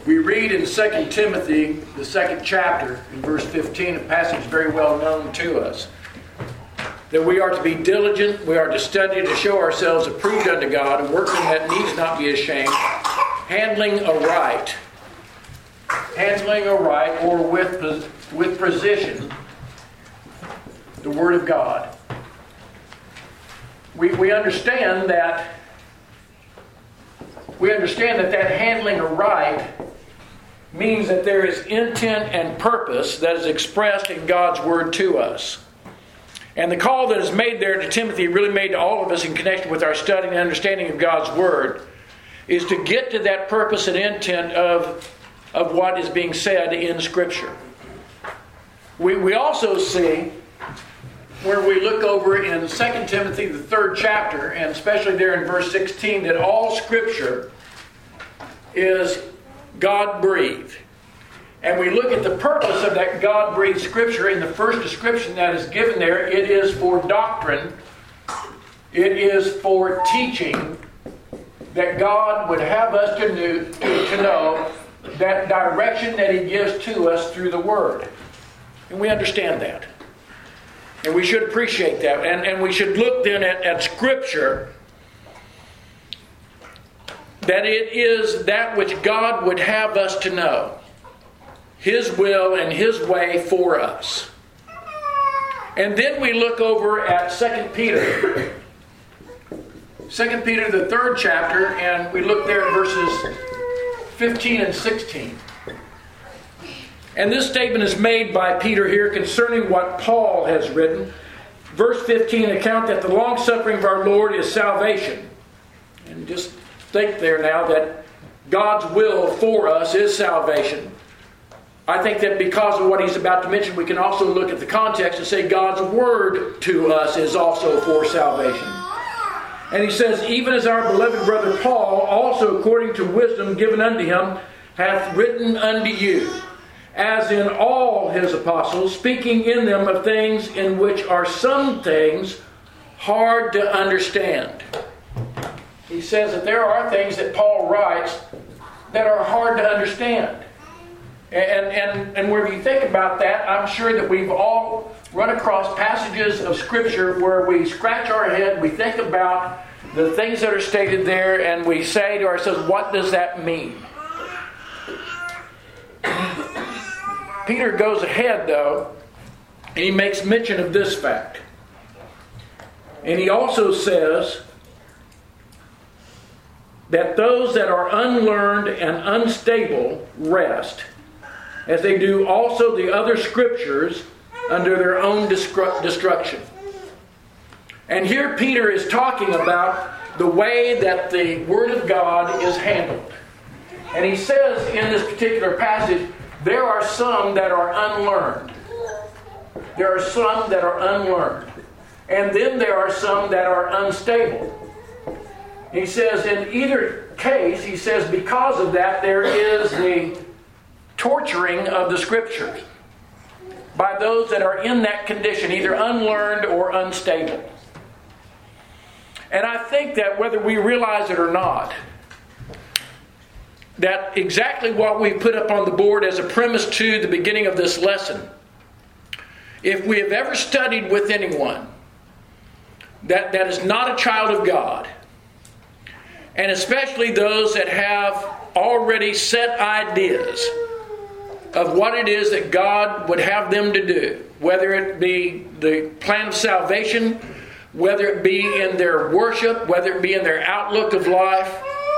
We read in 2 Timothy, the second chapter, in verse 15, a passage very well known to us, that we are to be diligent, we are to study to show ourselves approved unto God, a workman that needs not be ashamed, handling aright, or with precision, the Word of God. We understand that that handling aright means that there is intent and purpose that is expressed in God's Word to us. And the call that is made there to Timothy, really made to all of us in connection with our study and understanding of God's Word, is to get to that purpose and intent of what is being said in Scripture. We also see, where we look over in 2 Timothy, the third chapter, and especially there in verse 16, that all Scripture is God-breathed. And we look at the purpose of that God-breathed Scripture in the first description that is given there. It is for doctrine. It is for teaching, that God would have us to know that direction that He gives to us through the Word. And we understand that. And we should appreciate that. And we should look then at Scripture, that it is that which God would have us to know. His will and His way for us. And then we look over at 2 Peter. 2 Peter, the third chapter, and we look there at verses 15 and 16. And this statement is made by Peter here concerning what Paul has written. Verse 15, account that the long-suffering of our Lord is salvation. And just think there now that God's will for us is salvation. I think that because of what he's about to mention, we can also look at the context and say God's word to us is also for salvation. And he says, even as our beloved brother Paul, also according to wisdom given unto him, hath written unto you, as in all his apostles, speaking in them of things in which are some things hard to understand. He says that there are things that Paul writes that are hard to understand. And when you think about that, I'm sure that we've all run across passages of Scripture where we scratch our head, we think about the things that are stated there, and we say to ourselves, what does that mean? Peter goes ahead, though, and he makes mention of this fact. And he also says that those that are unlearned and unstable rest, as they do also the other Scriptures, under their own destruction. And here Peter is talking about the way that the Word of God is handled. And he says in this particular passage, there are some that are unlearned. There are some that are unlearned. And then there are some that are unstable. He says in either case, he says because of that, there is the torturing of the Scriptures by those that are in that condition, either unlearned or unstable. And I think that whether we realize it or not, that exactly what we put up on the board as a premise to the beginning of this lesson, if we have ever studied with anyone that is not a child of God, and especially those that have already set ideas of what it is that God would have them to do, whether it be the plan of salvation, whether it be in their worship, whether it be in their outlook of life.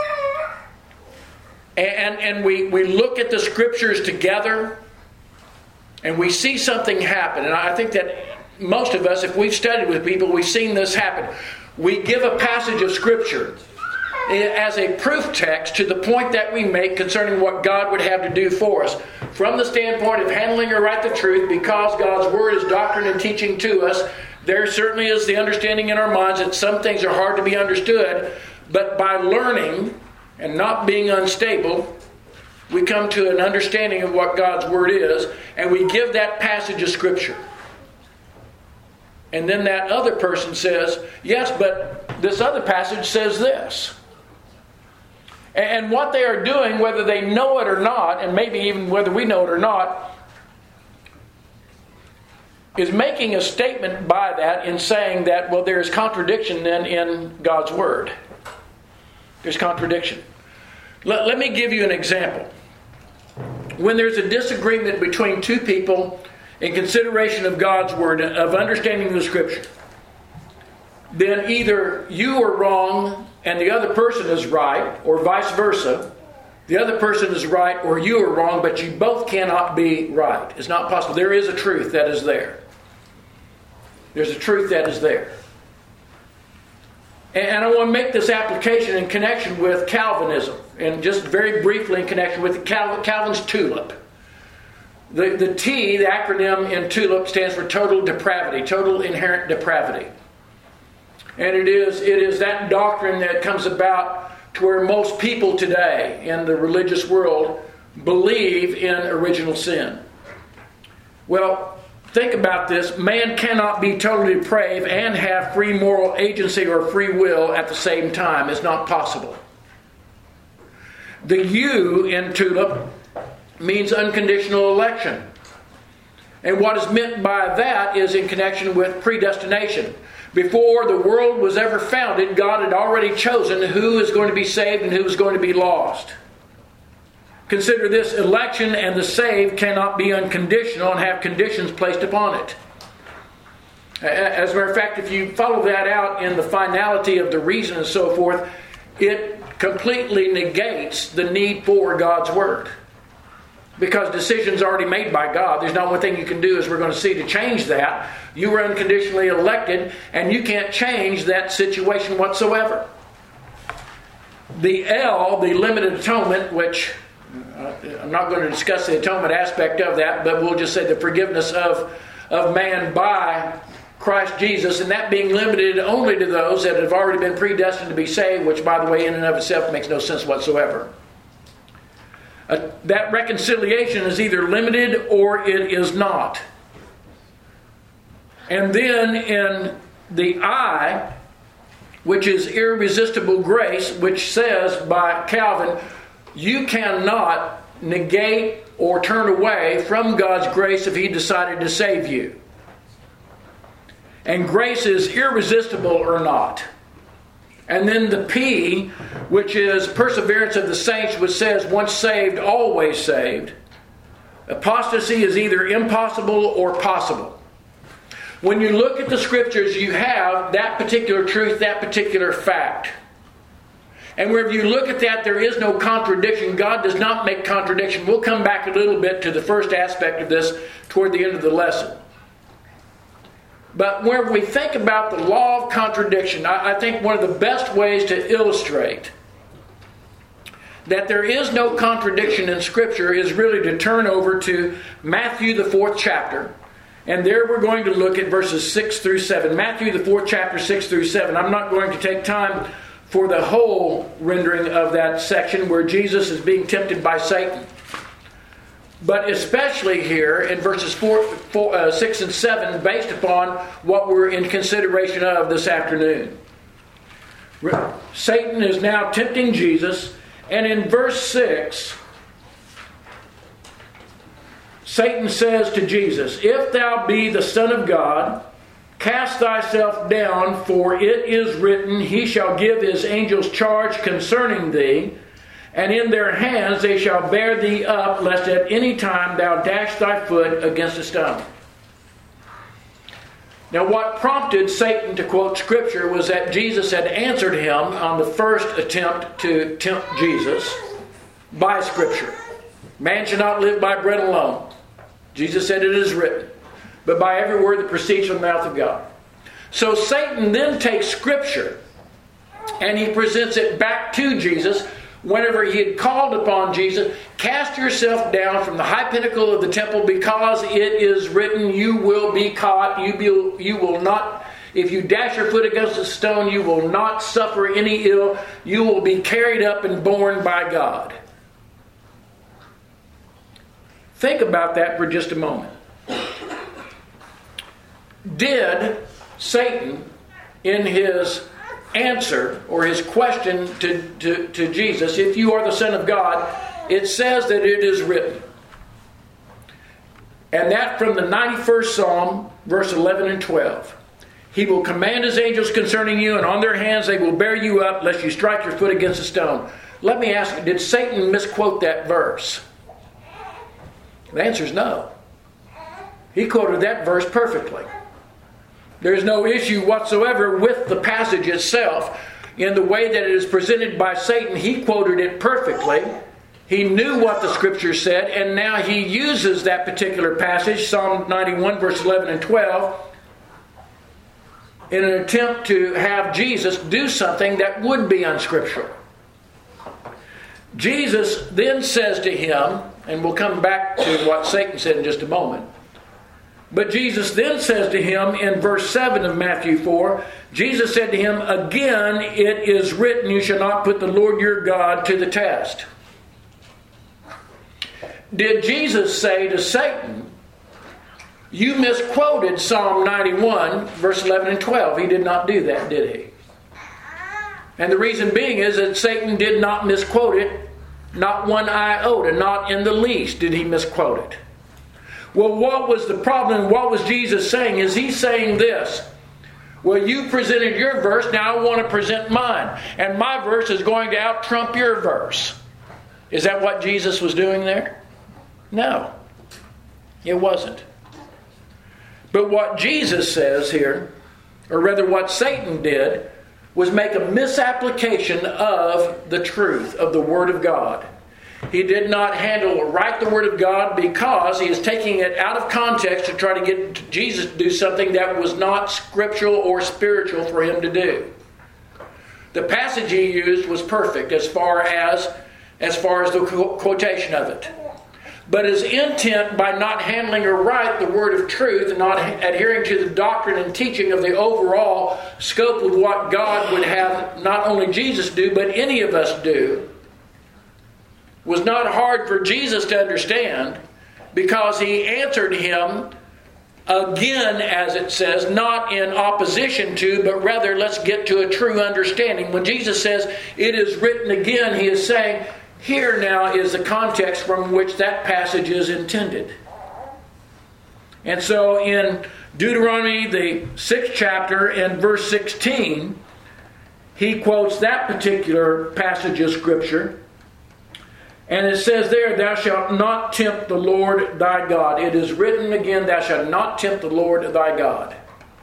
And we look at the Scriptures together and we see something happen. And I think that most of us, if we've studied with people, we've seen this happen. We give a passage of Scripture as a proof text to the point that we make concerning what God would have to do for us. From the standpoint of handling aright the truth, because God's Word is doctrine and teaching to us, there certainly is the understanding in our minds that some things are hard to be understood, but by learning and not being unstable, we come to an understanding of what God's Word is, and we give that passage of Scripture. And then that other person says, yes, but this other passage says this. And what they are doing, whether they know it or not, and maybe even whether we know it or not, is making a statement by that in saying that, well, there is contradiction then in God's Word. There's contradiction. Let me give you an example. When there's a disagreement between two people in consideration of God's Word, of understanding the Scripture, then either you are wrong and the other person is right, or vice versa. The other person is right or you are wrong, but you both cannot be right. It's not possible. There is a truth that is there. There's a truth that is there. And I want to make this application in connection with Calvinism, and just very briefly in connection with Calvin's TULIP. The T, the acronym in TULIP, stands for total depravity, total inherent depravity. And it is that doctrine that comes about to where most people today in the religious world believe in original sin. Well, think about this. Man cannot be totally depraved and have free moral agency or free will at the same time. It's not possible. The U in TULIP means unconditional election. And what is meant by that is in connection with predestination. Before the world was ever founded, God had already chosen who is going to be saved and who is going to be lost. Consider this: election and the saved cannot be unconditional and have conditions placed upon it. As a matter of fact, if you follow that out in the finality of the reason and so forth, it completely negates the need for God's Word. Because decisions are already made by God. There's not one thing you can do, as we're going to see, to change that. You were unconditionally elected, and you can't change that situation whatsoever. The L, the limited atonement, which I'm not going to discuss the atonement aspect of that, but we'll just say the forgiveness of man by Christ Jesus, and that being limited only to those that have already been predestined to be saved, which, by the way, in and of itself makes no sense whatsoever. That reconciliation is either limited or it is not. And then in the I, which is irresistible grace, which says by Calvin, you cannot negate or turn away from God's grace if He decided to save you. And grace is irresistible or not. And then the P, which is perseverance of the saints, which says once saved, always saved. Apostasy is either impossible or possible. When you look at the Scriptures, you have that particular truth, that particular fact. And wherever you look at that, there is no contradiction. God does not make contradiction. We'll come back a little bit to the first aspect of this toward the end of the lesson. But whenever we think about the law of contradiction, I think one of the best ways to illustrate that there is no contradiction in Scripture is really to turn over to Matthew, the 4th chapter. And there we're going to look at verses 6 through 7. Matthew, the 4th chapter, 6 through 7. I'm not going to take time for the whole rendering of that section where Jesus is being tempted by Satan. But especially here in verses 6 and 7, based upon what we're in consideration of this afternoon. Satan is now tempting Jesus, and in verse 6, Satan says to Jesus, "If thou be the Son of God, cast thyself down, for it is written, He shall give His angels charge concerning thee, and in their hands they shall bear thee up, lest at any time thou dash thy foot against a stone." Now, what prompted Satan to quote Scripture was that Jesus had answered him on the first attempt to tempt Jesus by Scripture. Man shall not live by bread alone. Jesus said, "It is written," but by every word that proceeds from the mouth of God. So Satan then takes Scripture and he presents it back to Jesus. Whenever he had called upon Jesus, "Cast yourself down from the high pinnacle of the temple, because it is written, you will be caught, you will not, if you dash your foot against a stone, you will not suffer any ill, you will be carried up and borne by God." Think about that for just a moment. Did Satan, in his answer or his question to Jesus, if you are the Son of God, it says that it is written. And that from the 91st Psalm, verse 11 and 12. He will command his angels concerning you, and on their hands they will bear you up, lest you strike your foot against a stone. Let me ask you, did Satan misquote that verse? The answer is no. He quoted that verse perfectly. There's no issue whatsoever with the passage itself. In the way that it is presented by Satan, he quoted it perfectly. He knew what the Scripture said, and now he uses that particular passage, Psalm 91, verse 11 and 12, in an attempt to have Jesus do something that would be unscriptural. Jesus then says to him, and we'll come back to what Satan said in just a moment, but Jesus then says to him in verse 7 of Matthew 4, Jesus said to him, again it is written, you shall not put the Lord your God to the test. Did Jesus say to Satan, you misquoted Psalm 91, verse 11 and 12? He did not do that, did he? And the reason being is that Satan did not misquote it, not one iota, not in the least did he misquote it. Well, what was the problem? What was Jesus saying? Is he saying this? Well, you presented your verse, now I want to present mine. And my verse is going to out-trump your verse. Is that what Jesus was doing there? No, it wasn't. But what Jesus says here, or rather what Satan did, was make a misapplication of the truth of the Word of God. He did not handle right the Word of God because he is taking it out of context to try to get Jesus to do something that was not scriptural or spiritual for him to do. The passage he used was perfect as far as the quotation of it. But his intent by not handling or right the word of truth and not adhering to the doctrine and teaching of the overall scope of what God would have not only Jesus do, but any of us do, was not hard for Jesus to understand, because he answered him again, as it says, not in opposition to, but rather let's get to a true understanding. When Jesus says, it is written again, he is saying, here now is the context from which that passage is intended. And so in Deuteronomy, the 6th chapter and verse 16, he quotes that particular passage of Scripture. And it says there, thou shalt not tempt the Lord thy God. It is written again, thou shalt not tempt the Lord thy God.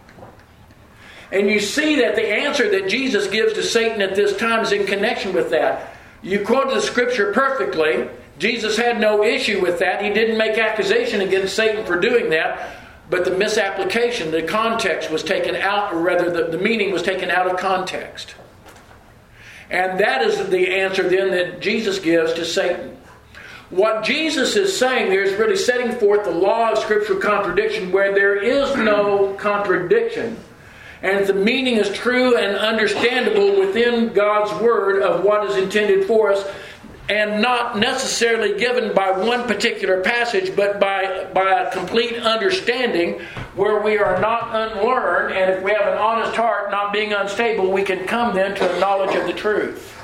And you see that the answer that Jesus gives to Satan at this time is in connection with that. You quoted the Scripture perfectly. Jesus had no issue with that. He didn't make accusation against Satan for doing that. But the misapplication, the context was taken out, or rather the meaning was taken out of context. And that is the answer then that Jesus gives to Satan. What Jesus is saying there is really setting forth the law of scriptural contradiction, where there is no contradiction. And if the meaning is true and understandable within God's Word of what is intended for us, and not necessarily given by one particular passage, but by a complete understanding where we are not unlearned, and if we have an honest heart, not being unstable, we can come then to a knowledge of the truth.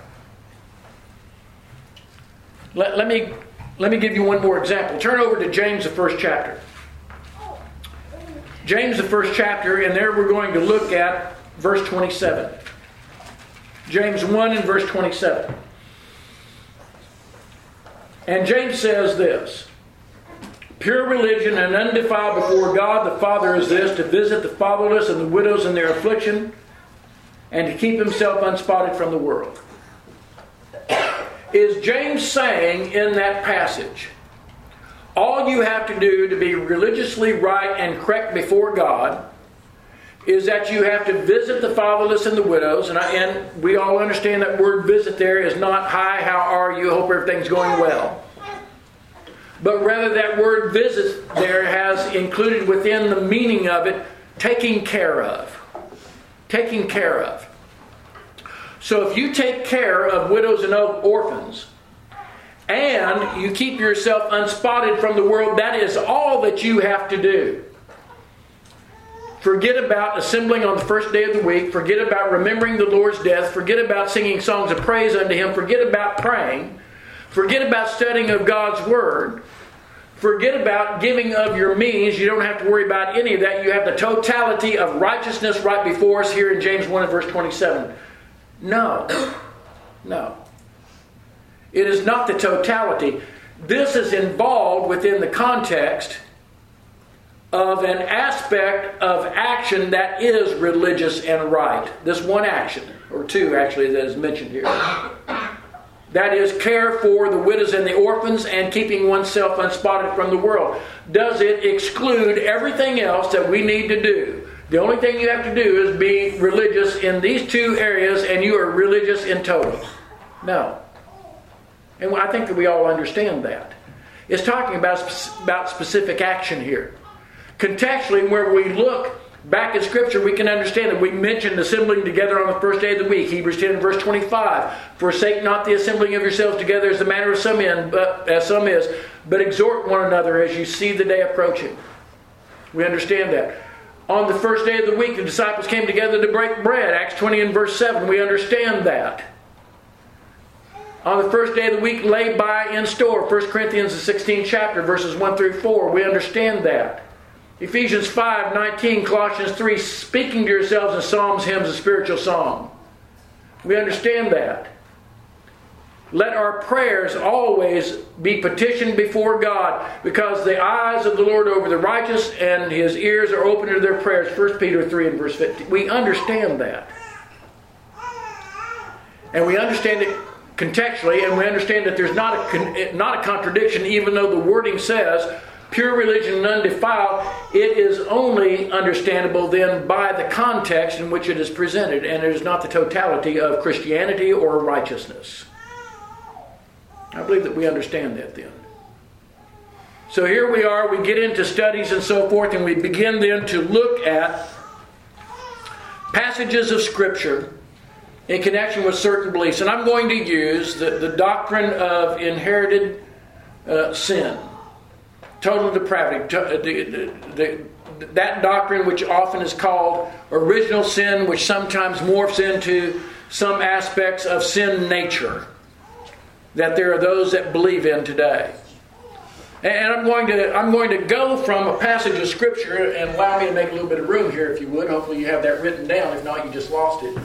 Let me give you one more example. Turn over to James, the 1st chapter. James, the 1st chapter, and there we're going to look at verse 27. James 1 and verse 27. And James says this, pure religion and undefiled before God the Father is this, to visit the fatherless and the widows in their affliction, and to keep himself unspotted from the world. Is James saying in that passage, all you have to do to be religiously right and correct before God is that you have to visit the fatherless and the widows, and we all understand that word visit there is not, hi, how are you, hope everything's going well. But rather that word visit there has included within the meaning of it, taking care of. Taking care of. So if you take care of widows and orphans, and you keep yourself unspotted from the world, that is all that you have to do. Forget about assembling on the first day of the week. Forget about remembering the Lord's death. Forget about singing songs of praise unto Him. Forget about praying. Forget about studying of God's Word. Forget about giving of your means. You don't have to worry about any of that. You have the totality of righteousness right before us here in James 1 and verse 27. No. It is not the totality. This is involved within the context of an aspect of action that is religious and right. This one action, or two actually, that is mentioned here. That is care for the widows and the orphans and keeping oneself unspotted from the world. Does it exclude everything else that we need to do? The only thing you have to do is be religious in these two areas and you are religious in total. No. And I think that we all understand that. It's talking about specific action here. Contextually, where we look back in Scripture, we can understand that we mentioned assembling together on the first day of the week. Hebrews 10 verse 25. Forsake not the assembling of yourselves together as the manner of some is, but exhort one another as you see the day approaching. We understand that. On the first day of the week, the disciples came together to break bread. Acts 20 and verse 7. We understand that. On the first day of the week, lay by in store. 1 Corinthians the 16th chapter, verses 1 through 4. We understand that. Ephesians 5:19, Colossians 3, speaking to yourselves in psalms, hymns, and spiritual song. We understand that. Let our prayers always be petitioned before God, because the eyes of the Lord are over the righteous and His ears are open to their prayers. 1 Peter 3 and verse 15. We understand that. And we understand it contextually, and we understand that there's not a contradiction, even though the wording says pure religion and undefiled. It is only understandable then by the context in which it is presented, and it is not the totality of Christianity or righteousness. I believe that we understand that then. So here we are, we get into studies and so forth, and we begin then to look at passages of Scripture in connection with certain beliefs. And I'm going to use the doctrine of inherited sin, total depravity, that doctrine which often is called original sin, which sometimes morphs into some aspects of sin nature that there are those that believe in today. And I'm going to go from a passage of Scripture, and allow me to make a little bit of room here if you would. Hopefully you have that written down. If not, you just lost it.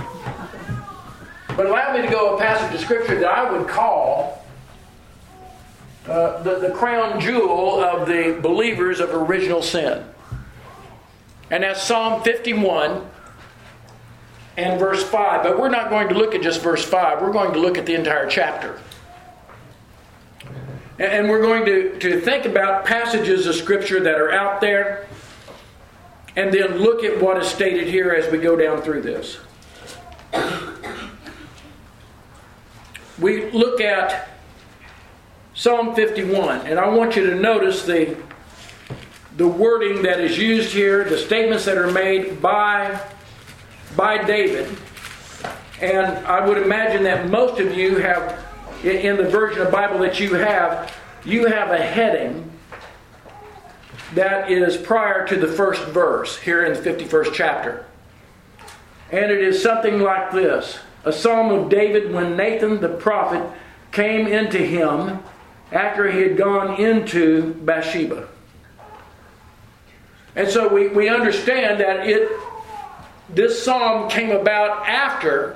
But allow me to go a passage of Scripture that I would call the crown jewel of the believers of original sin. And that's Psalm 51 and verse 5. But we're not going to look at just verse 5. We're going to look at the entire chapter. And we're going to think about passages of Scripture that are out there, and then look at what is stated here as we go down through this. We look at Psalm 51, and I want you to notice the wording that is used here, the statements that are made by David. And I would imagine that most of you have, in the version of Bible that you have a heading that is prior to the first verse here in the 51st chapter. And it is something like this: a psalm of David when Nathan the prophet came into him after he had gone into Bathsheba. And so we understand that this psalm came about after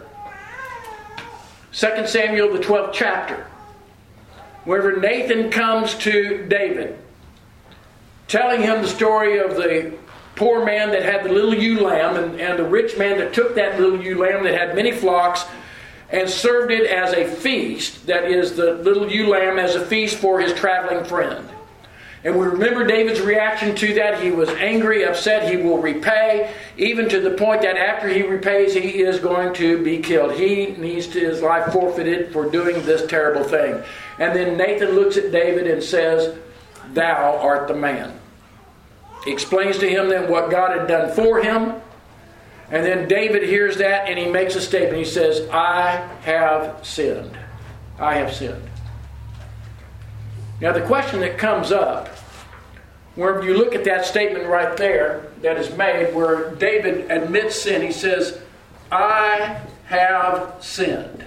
2 Samuel the 12th chapter, wherever Nathan comes to David, telling him the story of the poor man that had the little ewe lamb and the rich man that took that little ewe lamb that had many flocks and served it as a feast, that is, the little ewe lamb as a feast for his traveling friend. And we remember David's reaction to that. He was angry, upset. He will repay, even to the point that after he repays, he is going to be killed. He needs his life forfeited for doing this terrible thing. And then Nathan looks at David and says, "Thou art the man." He explains to him then what God had done for him. And then David hears that and he makes a statement. He says, "I have sinned. I have sinned." Now the question that comes up, wherever you look at that statement right there that is made, where David admits sin, he says, I have sinned.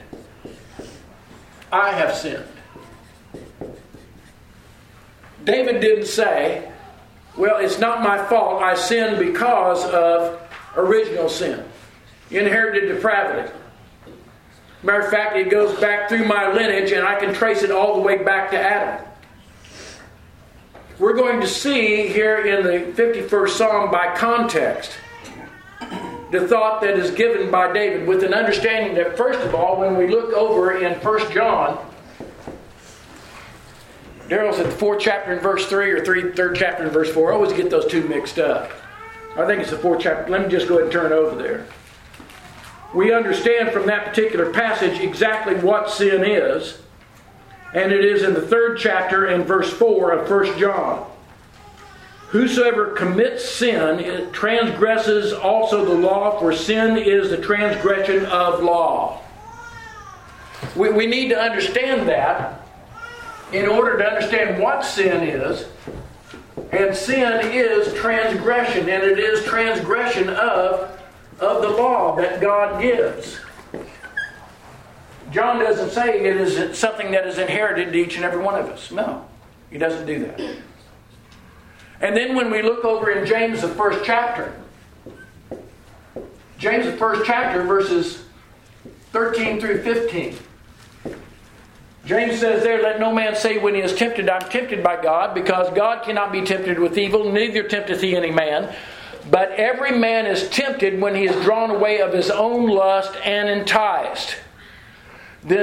I have sinned. David didn't say, well, it's not my fault. I sinned because of original sin. Inherited depravity. Matter of fact, it goes back through my lineage and I can trace it all the way back to Adam. We're going to see here in the 51st Psalm by context the thought that is given by David, with an understanding that, first of all, when we look over in 1 John, Daryl's at the 4th chapter in verse 3 or 3rd chapter in verse 4. I always get those two mixed up. I think it's the 4th chapter. Let me just go ahead and turn over there. We understand from that particular passage exactly what sin is. And it is in the 3rd chapter in verse 4 of 1 John. Whosoever commits sin, it transgresses also the law, for sin is the transgression of law. We need to understand that in order to understand what sin is. And sin is transgression, and it is transgression of the law that God gives. John doesn't say it is something that is inherited to each and every one of us. No, he doesn't do that. And then when we look over in James, the 1st chapter, James, the 1st chapter, verses 13 through 15. James says there, let no man say when he is tempted, I'm tempted by God, because God cannot be tempted with evil, neither tempteth he any man. But every man is tempted when he is drawn away of his own lust and enticed. Then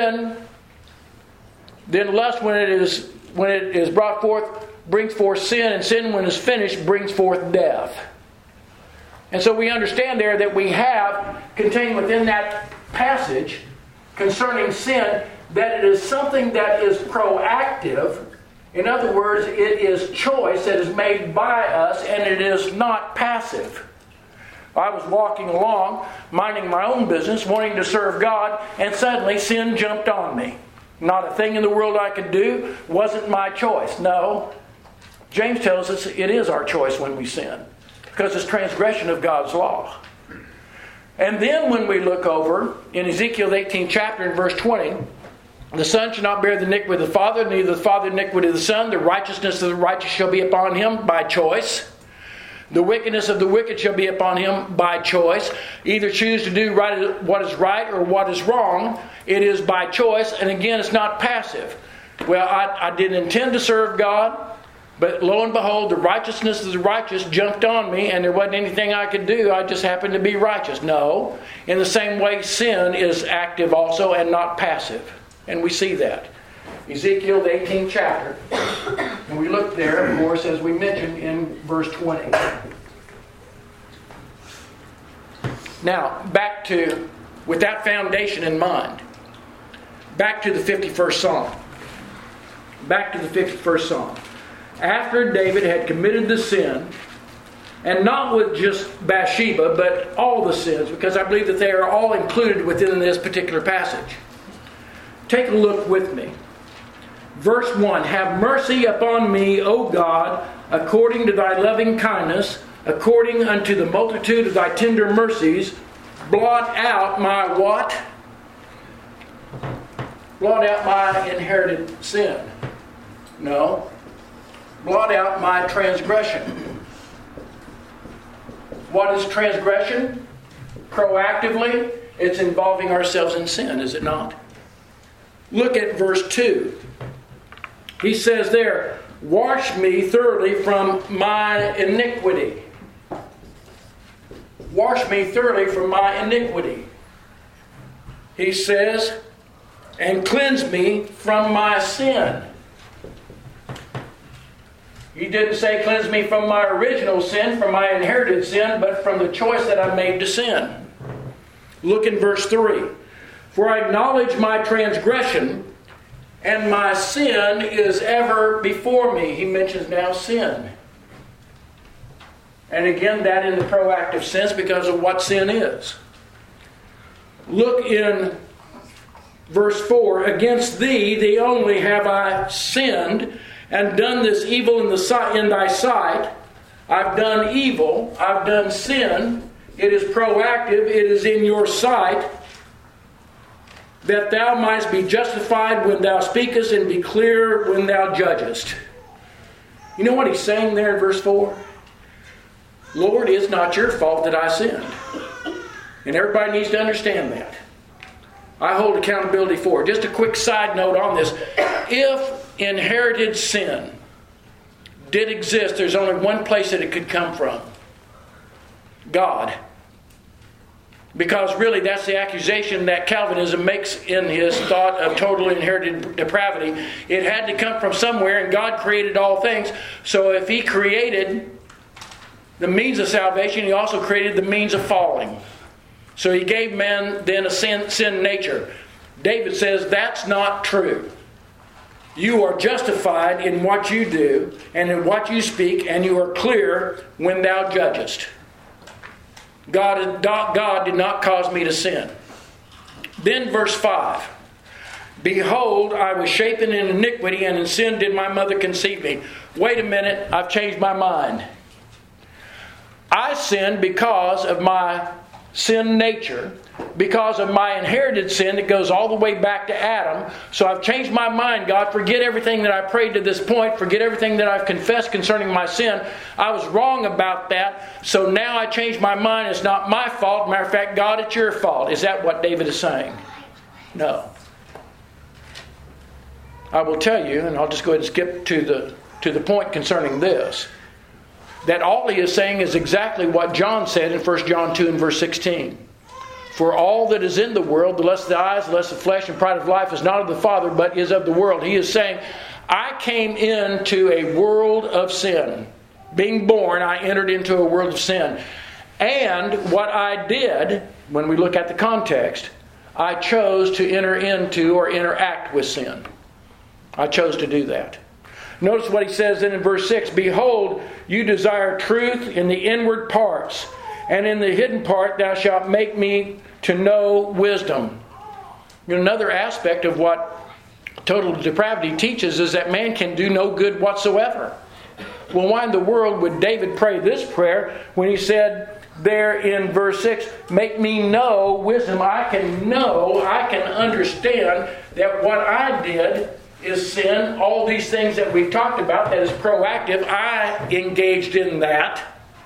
lust, when it is brought forth, brings forth sin, and sin, when it is finished, brings forth death. And so we understand there that we have contained within that passage concerning sin that it is something that is proactive. In other words, it is choice that is made by us, and it is not passive. I was walking along, minding my own business, wanting to serve God, and suddenly sin jumped on me. Not a thing in the world I could do. Wasn't my choice. No. James tells us it is our choice when we sin, because it's transgression of God's law. And then when we look over in Ezekiel the 18th chapter in verse 20, the son shall not bear the iniquity of the father, neither the father the iniquity of the son. The righteousness of the righteous shall be upon him by choice. The wickedness of the wicked shall be upon him by choice. Either choose to do what is right or what is wrong. It is by choice. And again, it's not passive. Well, I didn't intend to serve God, but lo and behold, the righteousness of the righteous jumped on me, and there wasn't anything I could do. I just happened to be righteous. No. In the same way, sin is active also and not passive. And we see that. Ezekiel, the 18th chapter. And we look there, of course, as we mentioned in verse 20. Now, back to, with that foundation in mind, back to the 51st Psalm. Back to the 51st Psalm. After David had committed the sin, and not with just Bathsheba, but all the sins, because I believe that they are all included within this particular passage. Take a look with me. Verse 1, have mercy upon me, O God, according to thy loving kindness, according unto the multitude of thy tender mercies. Blot out my what? Blot out my inherited sin. No. Blot out my transgression. What is transgression? Proactively, it's involving ourselves in sin, is it not? Look at verse 2. He says there, wash me thoroughly from my iniquity. Wash me thoroughly from my iniquity. He says, and cleanse me from my sin. He didn't say cleanse me from my original sin, from my inherited sin, but from the choice that I made to sin. Look in verse 3. For I acknowledge my transgression, and my sin is ever before me. He mentions now sin. And again, that in the proactive sense because of what sin is. Look in verse 4. Against thee only have I sinned, and done this evil in thy sight. I've done evil. I've done sin. It is proactive. It is in your sight, that thou mightst be justified when thou speakest and be clear when thou judgest. You know what he's saying there in verse 4? Lord, it's not your fault that I sinned. And everybody needs to understand that. I hold accountability for it. Just a quick side note on this. If inherited sin did exist, there's only one place that it could come from. God. Because really that's the accusation that Calvinism makes in his thought of total inherited depravity. It had to come from somewhere, and God created all things. So if He created the means of salvation, He also created the means of falling. So He gave man then a sin nature. David says that's not true. You are justified in what you do and in what you speak, and you are clear when thou judgest. God did not cause me to sin. Then verse 5. Behold, I was shapen in iniquity, and in sin did my mother conceive me. Wait a minute, I've changed my mind. I sinned because of my sin nature, because of my inherited sin that goes all the way back to Adam. So I've changed my mind, God. Forget everything that I prayed to this point. Forget everything that I've confessed concerning my sin. I was wrong about that. So now I changed my mind. It's not my fault. Matter of fact, God, it's your fault. Is that what David is saying? No. I will tell you, and I'll just go ahead and skip to the point concerning this, that all he is saying is exactly what John said in 1 John 2 and verse 16. For all that is in the world, the lust of the eyes, the lust of flesh, and pride of life is not of the Father, but is of the world. He is saying, I came into a world of sin. Being born, I entered into a world of sin. And what I did, when we look at the context, I chose to enter into or interact with sin. I chose to do that. Notice what he says then in verse 6. Behold, you desire truth in the inward parts, and in the hidden part thou shalt make me to know wisdom. Another aspect of what total depravity teaches is that man can do no good whatsoever. Well, why in the world would David pray this prayer when he said there in verse 6, make me know wisdom? I can understand that what I did is sin. All these things that we've talked about, that is proactive, I engaged in that.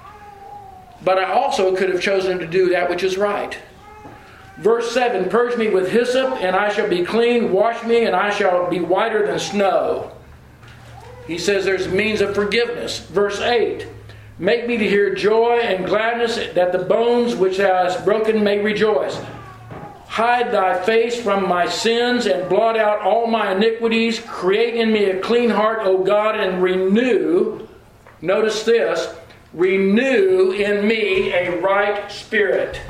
But I also could have chosen to do that which is right. Verse 7, purge me with hyssop, and I shall be clean. Wash me, and I shall be whiter than snow. He says there's a means of forgiveness. Verse 8, make me to hear joy and gladness, that the bones which thou hast broken may rejoice. Hide thy face from my sins, and blot out all my iniquities. Create in me a clean heart, O God, and renew, notice this, renew in me a right spirit.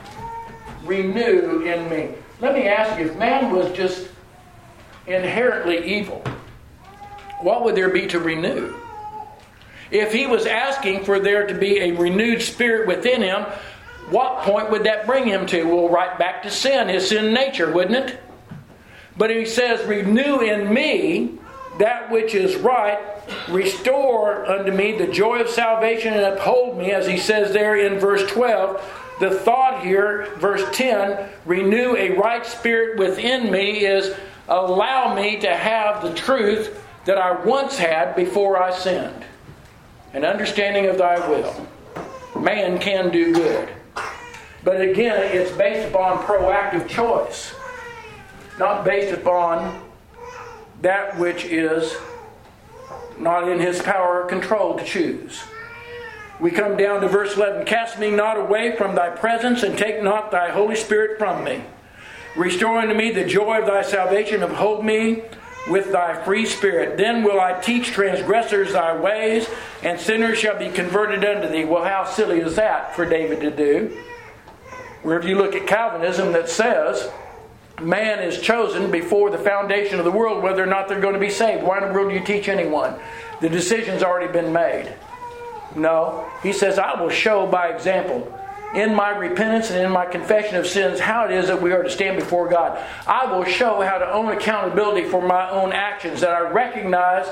Renew in me. Let me ask you, if man was just inherently evil, what would there be to renew? If he was asking for there to be a renewed spirit within him, what point would that bring him to? Well, right back to sin, his sin nature, wouldn't it? But he says, renew in me that which is right, restore unto me the joy of salvation, and uphold me, as he says there in verse 12. The thought here, verse 10, renew a right spirit within me, is allow me to have the truth that I once had before I sinned. An understanding of thy will. Man can do good. But again, it's based upon proactive choice. Not based upon that which is not in his power or control to choose. We come down to verse 11. Cast me not away from thy presence, and take not thy Holy Spirit from me. Restore unto me the joy of thy salvation. Uphold me with thy free spirit. Then will I teach transgressors thy ways, and sinners shall be converted unto thee. Well, how silly is that for David to do? Where if you look at Calvinism that says man is chosen before the foundation of the world whether or not they're going to be saved. Why in the world do you teach anyone? The decision's already been made. No. He says, I will show by example in my repentance and in my confession of sins how it is that we are to stand before God. I will show how to own accountability for my own actions, that I recognize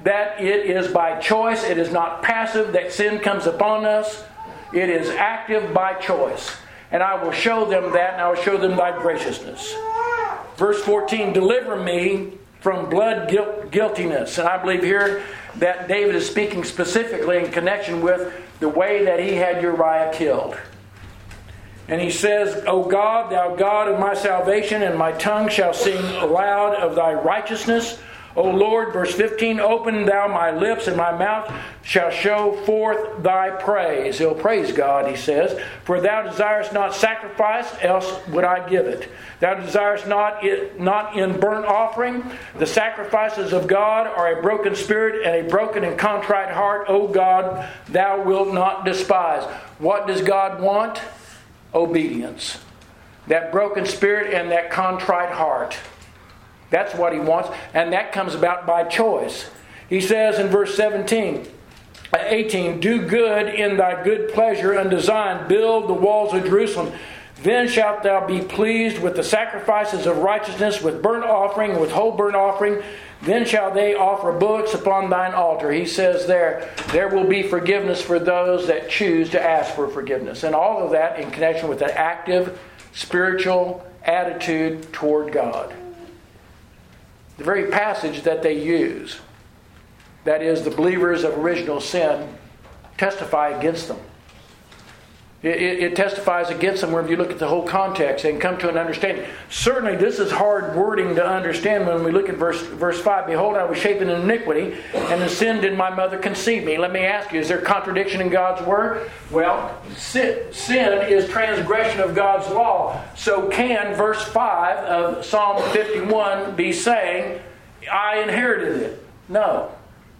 that it is by choice. It is not passive that sin comes upon us. It is active by choice. And I will show them that, and I will show them thy graciousness. Verse 14, deliver me from blood guiltiness. And I believe here that David is speaking specifically in connection with the way that he had Uriah killed. And he says, O God, thou God of my salvation, and my tongue shall sing aloud of thy righteousness. O Lord, verse 15, open thou my lips, and my mouth shall show forth thy praise. He'll praise God, he says. For thou desirest not sacrifice, else would I give it. Thou desirest not in burnt offering. The sacrifices of God are a broken spirit and a broken and contrite heart. O God, thou wilt not despise. What does God want? Obedience. That broken spirit and that contrite heart. That's what he wants, and that comes about by choice. He says in verse 18, do good in thy good pleasure unto Zion, build the walls of Jerusalem. Then shalt thou be pleased with the sacrifices of righteousness, with burnt offering, with whole burnt offering. Then shall they offer bullocks upon thine altar. He says there will be forgiveness for those that choose to ask for forgiveness. And all of that in connection with an active, spiritual attitude toward God. The very passage that they use, that is, the believers of original sin, testify against them. It testifies against them wherever you look at the whole context and come to an understanding. Certainly this is hard wording to understand when we look at verse 5. Behold, I was shapen in iniquity, and in sin did my mother conceive me. Let me ask you, is there contradiction in God's word? Well, sin is transgression of God's law. So can verse 5 of Psalm 51 be saying, I inherited it? No.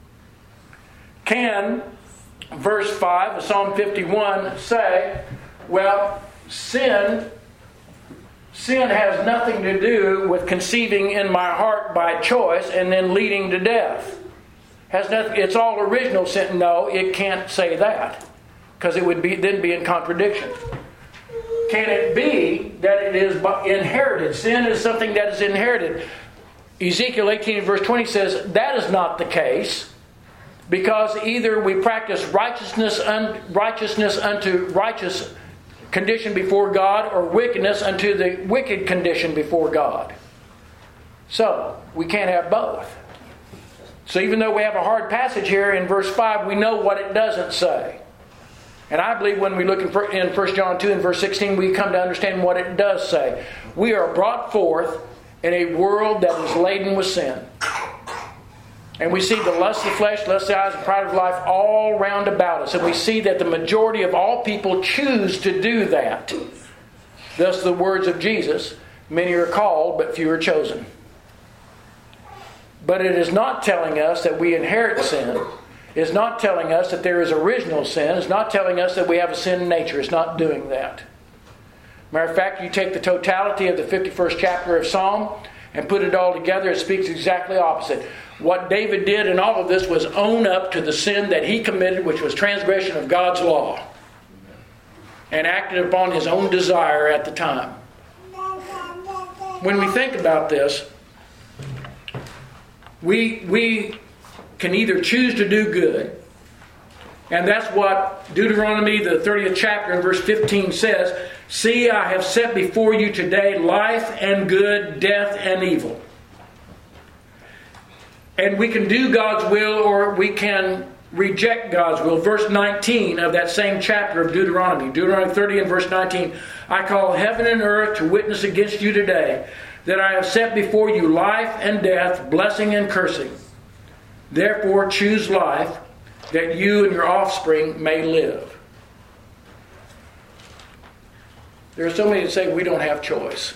Can verse 5 of Psalm 51 say, well, sin has nothing to do with conceiving in my heart by choice and then leading to death. Has nothing. It's all original sin. No, it can't say that, because it would then be in contradiction. Can it be that it is inherited? Sin is something that is inherited. Ezekiel 18 verse 20 says that is not the case. Because either we practice righteousness unto righteous condition before God, or wickedness unto the wicked condition before God. So, we can't have both. So even though we have a hard passage here in verse 5, we know what it doesn't say. And I believe when we look in 1 John 2 and verse 16, we come to understand what it does say. We are brought forth in a world that is laden with sin. And we see the lust of the flesh, lust of the eyes, and pride of life all round about us. And we see that the majority of all people choose to do that. Thus the words of Jesus, many are called, but few are chosen. But it is not telling us that we inherit sin. It's not telling us that there is original sin. It's not telling us that we have a sin nature. It's not doing that. Matter of fact, you take the totality of the 51st chapter of Psalm and put it all together, it speaks exactly opposite. What David did in all of this was own up to the sin that he committed, which was transgression of God's law, and acted upon his own desire at the time. When we think about this, we can either choose to do good, and that's what Deuteronomy, the 30th chapter and verse 15 says, see, I have set before you today life and good, death and evil. And we can do God's will, or we can reject God's will. Verse 19 of that same chapter of Deuteronomy. Deuteronomy 30 and verse 19. I call heaven and earth to witness against you today, that I have set before you life and death, blessing and cursing. Therefore choose life, that you and your offspring may live. There are so many that say we don't have choice.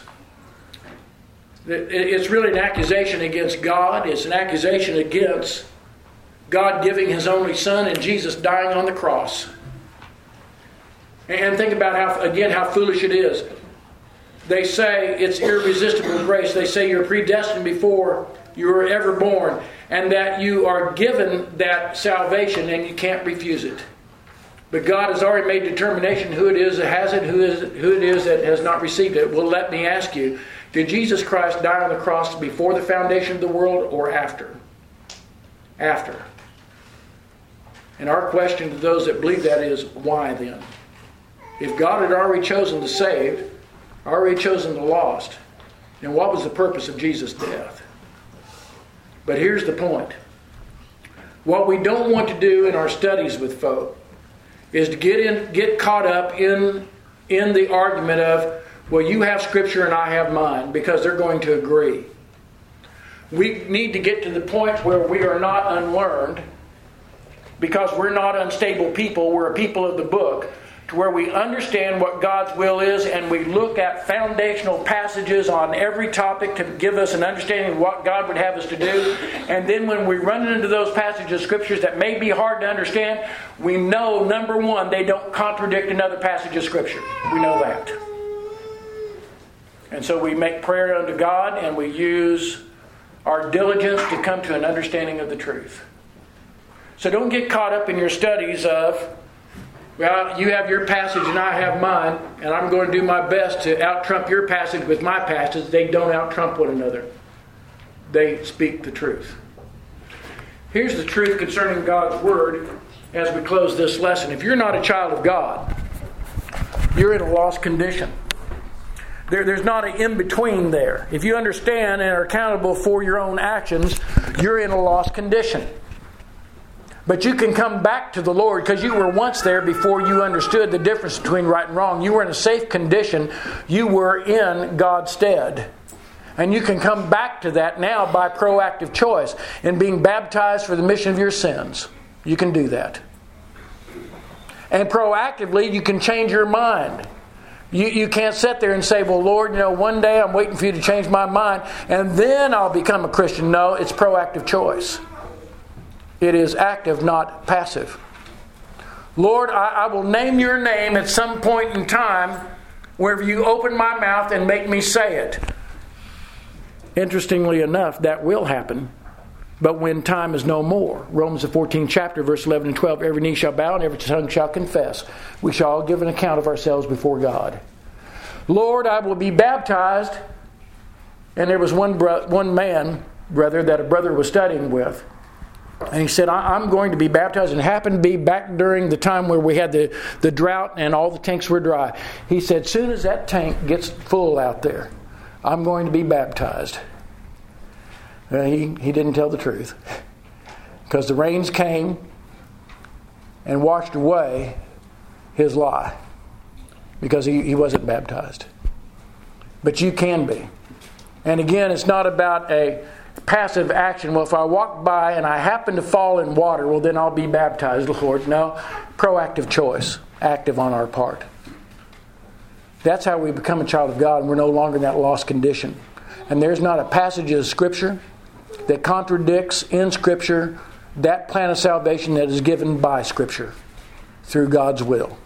It's really an accusation against God. It's an accusation against God giving His only Son and Jesus dying on the cross. And think about how foolish it is. They say it's irresistible grace. They say you're predestined before you were ever born, and that you are given that salvation and you can't refuse it. But God has already made determination who it is that has it, who it is that has not received it. Well, let me ask you, did Jesus Christ die on the cross before the foundation of the world or after? after. And our question to those that believe that is, why then? If God had already chosen the saved, already chosen the lost, then what was the purpose of Jesus' death? But here's the point. What we don't want to do in our studies with folk is to get caught up in the argument of, well, you have Scripture and I have mine, because they're going to agree. We need to get to the point where we are not unlearned, because we're not unstable people. We're a people of the book, to where we understand what God's will is, and we look at foundational passages on every topic to give us an understanding of what God would have us to do. And then when we run into those passages of Scriptures that may be hard to understand, we know, number one, they don't contradict another passage of Scripture. We know that. And so we make prayer unto God, and we use our diligence to come to an understanding of the truth. So don't get caught up in your studies of, well, you have your passage and I have mine, and I'm going to do my best to out-trump your passage with my passage. They don't out-trump one another. They speak the truth. Here's the truth concerning God's Word as we close this lesson. If you're not a child of God, you're in a lost condition. There's not an in-between there. If you understand and are accountable for your own actions, you're in a lost condition. But you can come back to the Lord, because you were once there before you understood the difference between right and wrong. You were in a safe condition. You were in God's stead. And you can come back to that now by proactive choice in being baptized for the remission of your sins. You can do that. And proactively, you can change your mind. You can't sit there and say, well, Lord, one day I'm waiting for you to change my mind and then I'll become a Christian. No, it's proactive choice. It is active, not passive. Lord, I will name your name at some point in time wherever you open my mouth and make me say it. Interestingly enough, that will happen, but when time is no more. Romans the 14th chapter, verse 11 and 12, every knee shall bow and every tongue shall confess. We shall all give an account of ourselves before God. Lord, I will be baptized. And there was one man, that a brother was studying with. And he said, I'm going to be baptized. And it happened to be back during the time where we had the drought and all the tanks were dry. He said, as soon as that tank gets full out there, I'm going to be baptized. He didn't tell the truth. Because the rains came and washed away his lie. Because he wasn't baptized. But you can be. And again, it's not about a passive action. Well, if I walk by and I happen to fall in water, well, then I'll be baptized, Lord. No, proactive choice, active on our part. That's how we become a child of God, and we're no longer in that lost condition. And there's not a passage of Scripture that contradicts in Scripture that plan of salvation that is given by Scripture through God's will.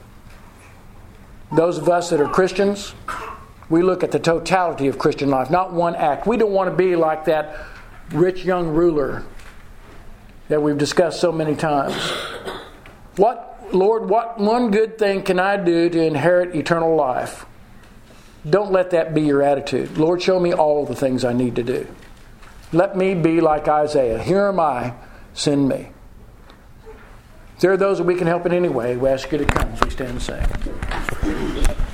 Those of us that are Christians, we look at the totality of Christian life, not one act. We don't want to be like that rich young ruler that we've discussed so many times. Lord, what one good thing can I do to inherit eternal life? Don't let that be your attitude. Lord, show me all the things I need to do. Let me be like Isaiah. Here am I, send me. If there are those that we can help in any way, we ask you to come as we stand and sing.